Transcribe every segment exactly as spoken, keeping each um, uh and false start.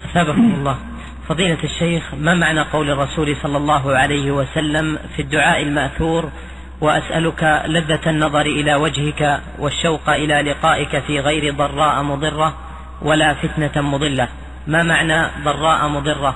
أثابكم الله. فضيلة الشيخ، ما معنى قول الرسول صلى الله عليه وسلم في الدعاء المأثور: وأسألك لذة النظر إلى وجهك والشوق إلى لقائك في غير ضراء مضرة ولا فتنة مضلة؟ ما معنى ضراء مضرة؟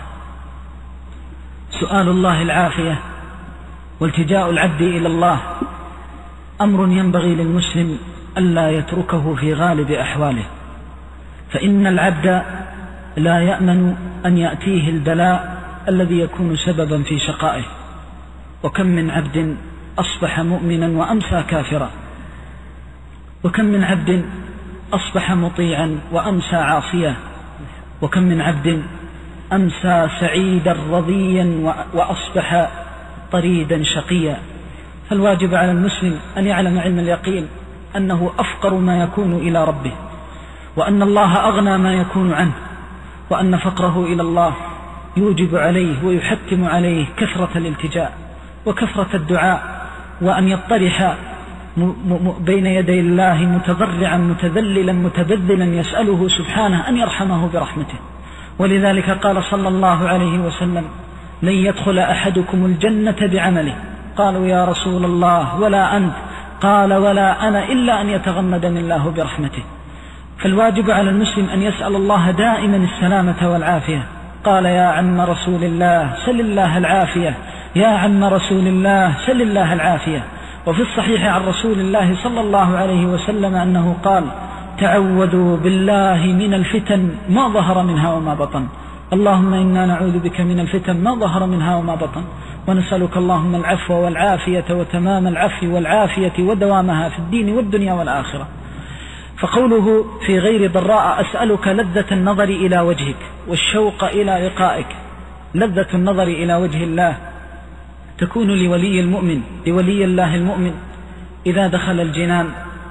سؤال الله العافية والتجاء العبد إلى الله أمر ينبغي للمسلم ألا يتركه في غالب أحواله، فإن العبد لا يأمن أن يأتيه البلاء الذي يكون سببا في شقائه. وكم من عبد أصبح مؤمنا وأمسى كافرا، وكم من عبد أصبح مطيعا وأمسى عاصيا، وكم من عبد أمسى سعيدا رضيا وأصبح طريدا شقيا. فالواجب على المسلم أن يعلم علم اليقين أنه أفقر ما يكون إلى ربه، وأن الله أغنى ما يكون عنه، وأن فقره إلى الله يوجب عليه ويحتم عليه كثرة الالتجاء وكثرة الدعاء، وأن يطرح بين يدي الله متضرعا متذللا متبذلا يسأله سبحانه أن يرحمه برحمته. ولذلك قال صلى الله عليه وسلم: لن يدخل أحدكم الجنة بعمله. قالوا: يا رسول الله ولا أنت؟ قال: ولا أنا، إلا أن يتغمدني الله برحمته. فالواجب على المسلم أن يسأل الله دائما السلامة والعافية. قال: يا عم رسول الله سل الله العافية، يا عم رسول الله سل الله العافية. وفي الصحيح عن رسول الله صلى الله عليه وسلم أنه قال: تعوذوا بالله من الفتن ما ظهر منها وما بطن. اللهم إنا نعوذ بك من الفتن ما ظهر منها وما بطن، ونسألك اللهم العفو والعافية وتمام العفو والعافية ودوامها في الدين والدنيا والآخرة. فقوله في غير ضراء: أسألك لذة النظر إلى وجهك والشوق إلى لقائك. لذة النظر إلى وجه الله تكون لولي المؤمن لولي الله المؤمن إذا دخل الجنان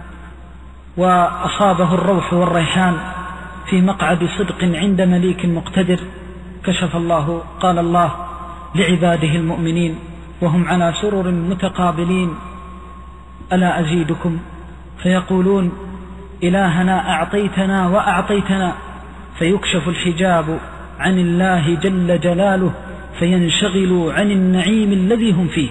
وأصابه الروح والريحان في مقعد صدق عند مليك مقتدر. كشف الله قال الله لعباده المؤمنين وهم على سرر متقابلين: ألا أزيدكم؟ فيقولون: إلهنا أعطيتنا وأعطيتنا. فيكشف الحجاب عن الله جل جلاله فينشغلوا عن النعيم الذي هم فيه،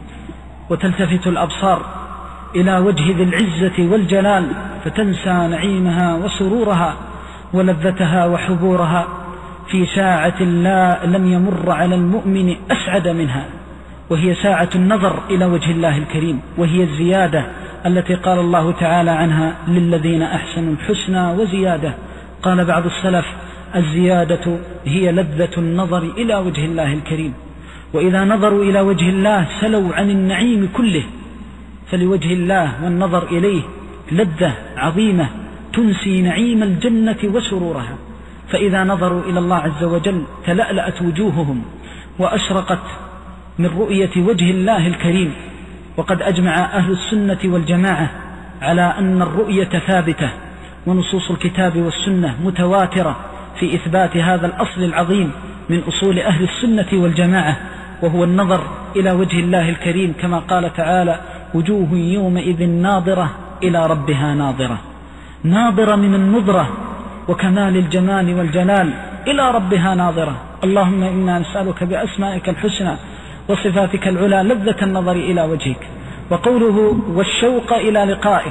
وتلتفت الأبصار إلى وجه ذي العزة والجلال فتنسى نعيمها وسرورها ولذتها وحبورها في ساعة لا لم يمر على المؤمن أسعد منها، وهي ساعة النظر إلى وجه الله الكريم، وهي الزيادة التي قال الله تعالى عنها: للذين أحسنوا الحسنى وزيادة. قال بعض السلف: الزيادة هي لذة النظر إلى وجه الله الكريم. وإذا نظروا إلى وجه الله سلوا عن النعيم كله، فلوجه الله والنظر إليه لذة عظيمة تنسي نعيم الجنة وسرورها. فإذا نظروا إلى الله عز وجل تلألأت وجوههم وأشرقت من رؤية وجه الله الكريم. وقد أجمع أهل السنة والجماعة على أن الرؤية ثابتة، ونصوص الكتاب والسنة متواترة في إثبات هذا الأصل العظيم من أصول أهل السنة والجماعة، وهو النظر إلى وجه الله الكريم، كما قال تعالى: وجوه يومئذ ناظرة إلى ربها ناظرة. ناظرة من النظرة وكمال الجمال والجلال إلى ربها ناظرة. اللهم إنا نسألك بأسمائك الحسنى وصفاتك العلى لذة النظر إلى وجهك. وقوله: والشوق إلى لقائك،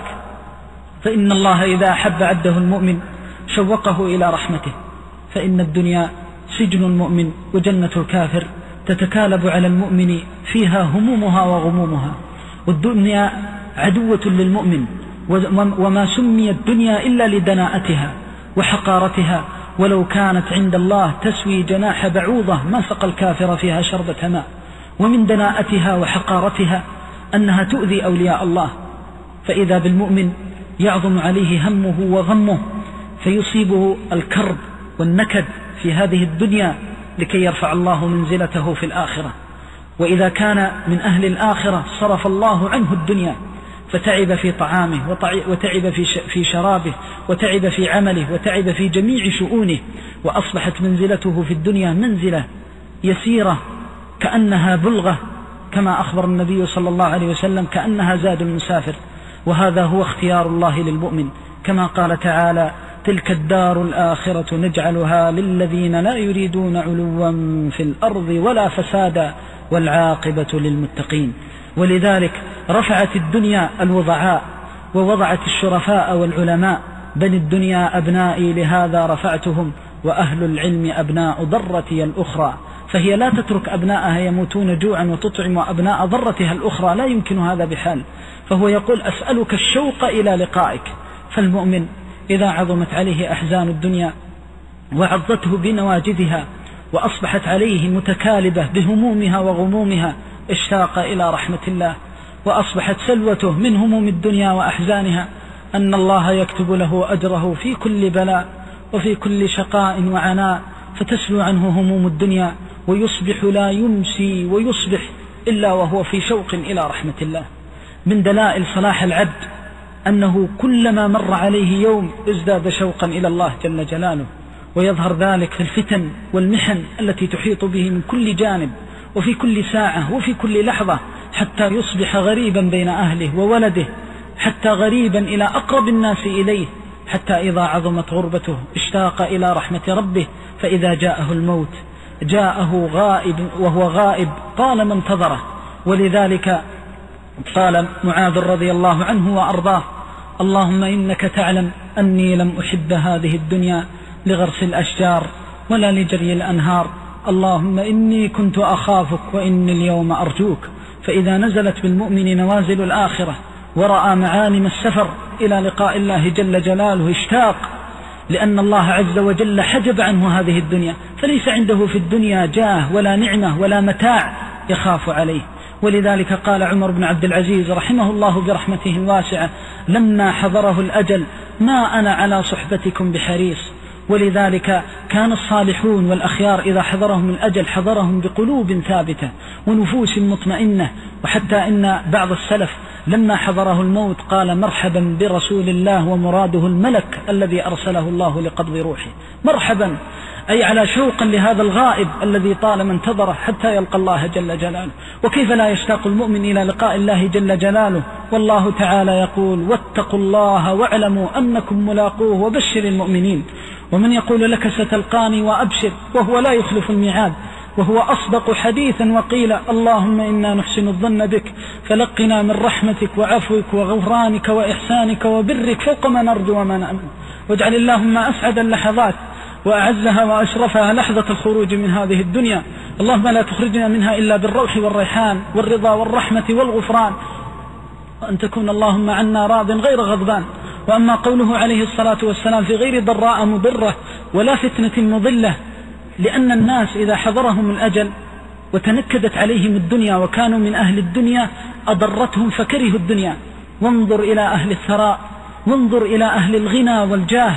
فإن الله إذا أحب عبده المؤمن شوقه إلى رحمته، فإن الدنيا سجن المؤمن وجنة الكافر تتكالب على المؤمن فيها همومها وغمومها. والدنيا عدوة للمؤمن، وما سمي الدنيا إلا لدناءتها وحقارتها، ولو كانت عند الله تسوي جناح بعوضة ما سقى الكافر فيها شربة ماء. ومن دناءتها وحقارتها أنها تؤذي أولياء الله، فإذا بالمؤمن يعظم عليه همه وغمه فيصيبه الكرب والنكد في هذه الدنيا لكي يرفع الله منزلته في الآخرة. وإذا كان من أهل الآخرة صرف الله عنه الدنيا فتعب في طعامه وتعب في شرابه وتعب في عمله وتعب في جميع شؤونه، وأصبحت منزلته في الدنيا منزلة يسيرة كأنها بلغة، كما أخبر النبي صلى الله عليه وسلم: كأنها زاد المسافر. وهذا هو اختيار الله للمؤمن، كما قال تعالى: تلك الدار الآخرة نجعلها للذين لا يريدون علوا في الأرض ولا فسادا والعاقبة للمتقين. ولذلك رفعت الدنيا الوضعاء ووضعت الشرفاء والعلماء. بل الدنيا أبنائي لهذا رفعتهم، وأهل العلم أبناء ضرتي الأخرى. فهي لا تترك أبناءها يموتون جوعا وتطعم أبناء ضرتها الأخرى، لا يمكن هذا بحال. فهو يقول أسألك الشوق إلى لقائك. فالمؤمن إذا عظمت عليه أحزان الدنيا وعضته بنواجذها وأصبحت عليه متكالبة بهمومها وغمومها اشتاق إلى رحمة الله، وأصبحت سلوته من هموم الدنيا وأحزانها أن الله يكتب له أجره في كل بلاء وفي كل شقاء وعناء، فتسلو عنه هموم الدنيا ويصبح لا يمسي ويصبح إلا وهو في شوق إلى رحمة الله. من دلائل صلاح العبد أنه كلما مر عليه يوم ازداد شوقا إلى الله جل جلاله، ويظهر ذلك في الفتن والمحن التي تحيط به من كل جانب وفي كل ساعة وفي كل لحظة، حتى يصبح غريبا بين أهله وولده، حتى غريبا إلى أقرب الناس إليه، حتى إذا عظمت غربته اشتاق إلى رحمة ربه، فإذا جاءه الموت جاءه غائب وهو غائب طالما انتظره. ولذلك قال معاذ رضي الله عنه وأرضاه: اللهم إنك تعلم أني لم أحب هذه الدنيا لغرس الأشجار ولا لجري الأنهار، اللهم إني كنت أخافك وإني اليوم أرجوك. فإذا نزلت بالمؤمن نوازل الآخرة ورأى معالم السفر إلى لقاء الله جل جلاله اشتاق، لأن الله عز وجل حجب عنه هذه الدنيا، فليس عنده في الدنيا جاه ولا نعمة ولا متاع يخاف عليه. ولذلك قال عمر بن عبد العزيز رحمه الله برحمته الواسعة: لما حضره الأجل ما أنا على صحبتكم بحريص. ولذلك كان الصالحون والأخيار إذا حضرهم الأجل حضرهم بقلوب ثابتة ونفوس مطمئنة. وحتى إن بعض السلف لما حضره الموت قال: مرحبا برسول الله ومراده الملك الذي أرسله الله لقبض روحه. مرحبا، أي على شوق لهذا الغائب الذي طالما انتظره حتى يلقى الله جل جلاله. وكيف لا يشتاق المؤمن إلى لقاء الله جل جلاله؟ والله تعالى يقول: واتقوا الله واعلموا أنكم ملاقوه وبشر المؤمنين. ومن يقول لك ستلقاني وأبشر وهو لا يخلف الميعاد، وهو أصدق حديثا وقيل: اللهم إنا نحسن الظن بك فلقنا من رحمتك وعفوك وغفرانك وإحسانك وبرك فوق ما نرجو وما نأمن. واجعل اللهم أسعد اللحظات وأعزها وأشرفها لحظة الخروج من هذه الدنيا، اللهم لا تخرجنا منها إلا بالروح والريحان والرضا والرحمة والغفران، وأن تكون اللهم عنا راض غير غضبان. وأما قوله عليه الصلاة والسلام: في غير ضراء مضرة ولا فتنة مضلة، لأن الناس إذا حضرهم الأجل وتنكدت عليهم الدنيا وكانوا من أهل الدنيا أضرتهم فكرهوا الدنيا. وانظر إلى أهل الثراء، وانظر إلى أهل الغنى والجاه،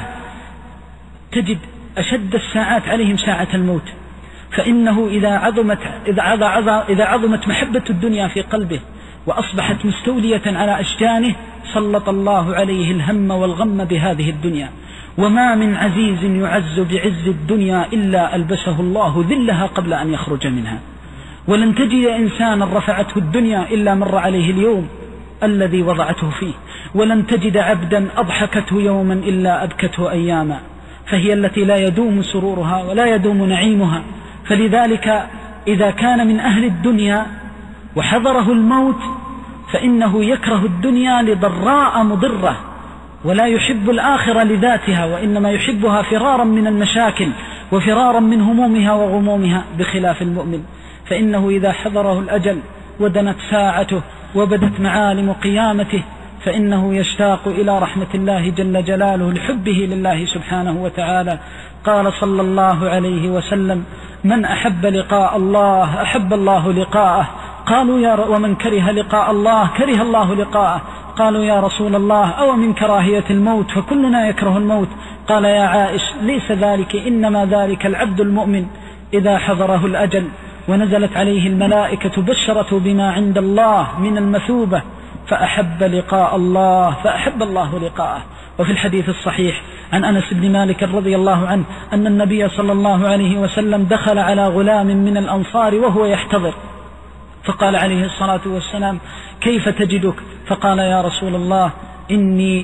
تجد أشد الساعات عليهم ساعة الموت. فإنه إذا عظمت, إذا عظمت محبة الدنيا في قلبه وأصبحت مستولية على أشجانه سلط الله عليه الهم والغم بهذه الدنيا. وما من عزيز يعز بعز الدنيا إلا ألبسه الله ذلها قبل أن يخرج منها. ولن تجد إنسانا رفعته الدنيا إلا مر عليه اليوم الذي وضعته فيه، ولن تجد عبدا أضحكته يوما إلا أبكته أياما، فهي التي لا يدوم سرورها ولا يدوم نعيمها. فلذلك إذا كان من أهل الدنيا وحضره الموت فإنه يكره الدنيا لضراء مضرة، ولا يحب الآخرة لذاتها، وإنما يحبها فرارا من المشاكل وفرارا من همومها وغمومها، بخلاف المؤمن فإنه إذا حضره الأجل ودنت ساعته وبدت معالم قيامته فإنه يشتاق إلى رحمة الله جل جلاله لحبه لله سبحانه وتعالى. قال صلى الله عليه وسلم: من أحب لقاء الله أحب الله لقاءه. قالوا: يا ومن كره لقاء الله كره الله لقاءه. قالوا: يا رسول الله أو من كراهية الموت؟ فكلنا يكره الموت. قال: يا عائش ليس ذلك، إنما ذلك العبد المؤمن إذا حضره الأجل ونزلت عليه الملائكة بشرته بما عند الله من المثوبة فأحب لقاء الله فأحب الله لقاءه. وفي الحديث الصحيح عن أنس بن مالك رضي الله عنه أن النبي صلى الله عليه وسلم دخل على غلام من الأنصار وهو يحتضر، فقال عليه الصلاة والسلام: كيف تجدك؟ فقال: يا رسول الله إني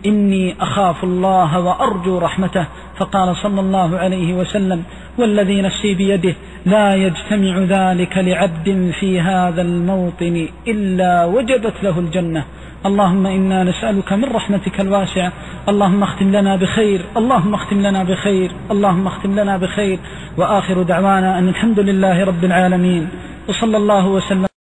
إني أخاف الله وأرجو رحمته. فقال صلى الله عليه وسلم: والذي نفسي بيده لا يجتمع ذلك لعبد في هذا الموطن إلا وجبت له الجنة. اللهم إنا نسألك من رحمتك الواسعة، اللهم اختم لنا بخير، اللهم اختم لنا بخير، اللهم اختم لنا بخير. وآخر دعوانا أن الحمد لله رب العالمين، وصلى الله وسلم